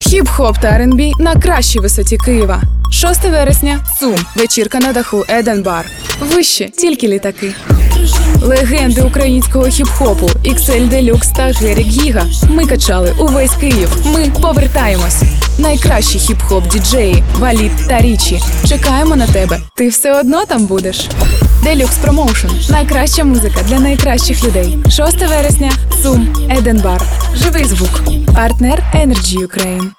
Хіп-хоп та R&B на кращій висоті Києва. 6 вересня – Сум. Вечірка на даху Eden Bar. Вище – тільки літаки. Легенди українського хіп-хопу XL Deluxe та Герік Гіга. Ми качали увесь Київ. Ми повертаємось. Найкращі хіп-хоп діджеї Валід та Річі. Чекаємо на тебе. Ти все одно там будеш. Deluxe Promotion. Найкраща музика для найкращих людей. 6 вересня – Сум. Eden Bar. Живий звук. Партнер Energy Ukraine.